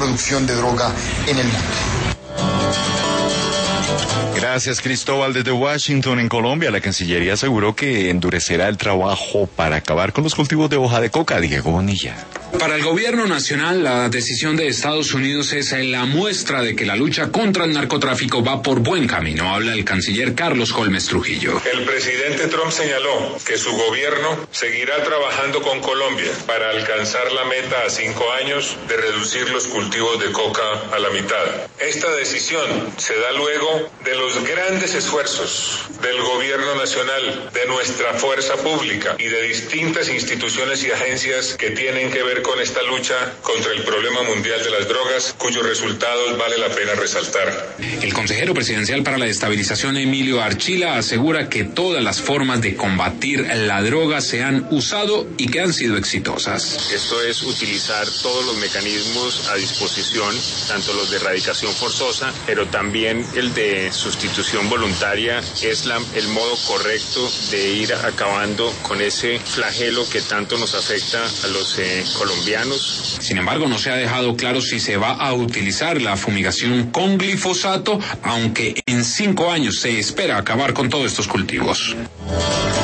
producción de droga en el mundo. Gracias, Cristóbal. Desde Washington, en Colombia, la Cancillería aseguró que endurecerá el trabajo para acabar con los cultivos de hoja de coca. Diego Bonilla. Para el gobierno nacional, la decisión de Estados Unidos es la muestra de que la lucha contra el narcotráfico va por buen camino. Habla el canciller Carlos Holmes Trujillo. El presidente Trump señaló que su gobierno seguirá trabajando con Colombia para alcanzar la meta a 5 años de reducir los cultivos de coca a la mitad. Esta decisión se da luego de los grandes esfuerzos del gobierno nacional, de nuestra fuerza pública y de distintas instituciones y agencias que tienen que ver con esta lucha contra el problema mundial de las drogas, cuyos resultados vale la pena resaltar. El consejero presidencial para la estabilización, Emilio Archila, asegura que todas las formas de combatir la droga se han usado y que han sido exitosas. Esto es utilizar todos los mecanismos a disposición, tanto los de erradicación forzosa, pero también el de sustitución voluntaria, es el modo correcto de ir acabando con ese flagelo que tanto nos afecta a los colombianos. Sin embargo, no se ha dejado claro si se va a utilizar la fumigación con glifosato, aunque en 5 años se espera acabar con todos estos cultivos.